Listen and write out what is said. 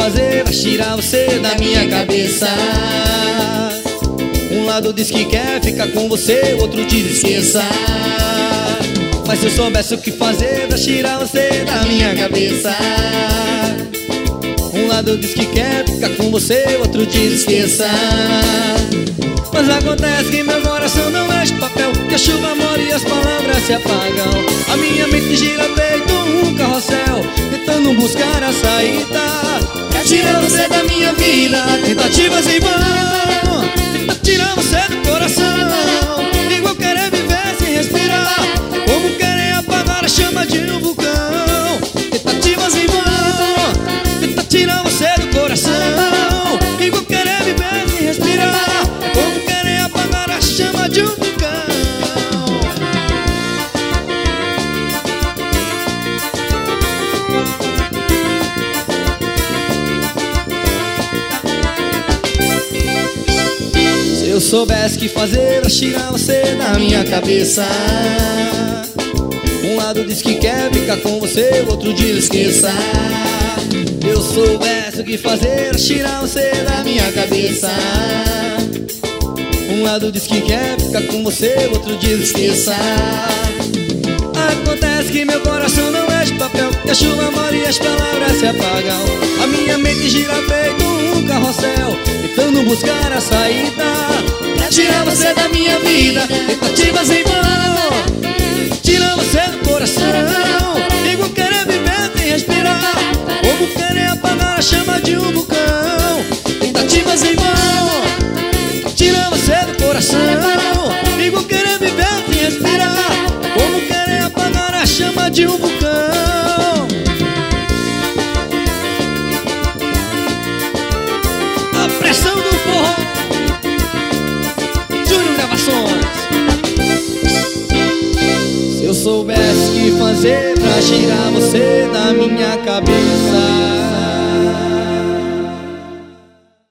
fazer pra tirar você da minha cabeça. Um lado diz que quer ficar com você, o outro diz esqueça. Mas se eu soubesse o que fazer pra tirar você da minha cabeça. Um lado diz que quer ficar com você, o outro diz esqueça. Mas acontece que meu coração não é de papel, que a chuva molha e as palavras se apagam. A minha mente gira feito um carrossel, tentando buscar a saída pra tirar você da minha vida. Tentativas em vão, tenta tirar você do coração, igual querer viver sem respirar, como querer apagar a chama de um vulcão. Tentativas em vão, tenta tirar você do coração, igual querer viver sem respirar, como querer apagar a chama de um vulcão. Se eu soubesse que fazer pra tirar você da minha cabeça. Um lado diz que quer ficar com você, o outro diz esqueça. Se eu soubesse o que fazer pra tirar você da minha cabeça. Um lado diz que quer ficar com você, o outro diz esqueça. Acontece que meu coração não é de papel, que a chuva molha e as palavras se apagam. A minha mente gira feito um carrossel, tentando buscar a saída pra tirar você da minha vida. Tentativas em vão, tirar você do coração, igual querer viver sem respirar, como querer apagar a chama de um vulcão. Tentativas em vão, tirar você do coração, igual querer viver sem respirar, como querer apagar a chama de um vulcão. A pressão do forró, Júnior Gravações. Se eu soubesse o que fazer pra tirar você da minha cabeça.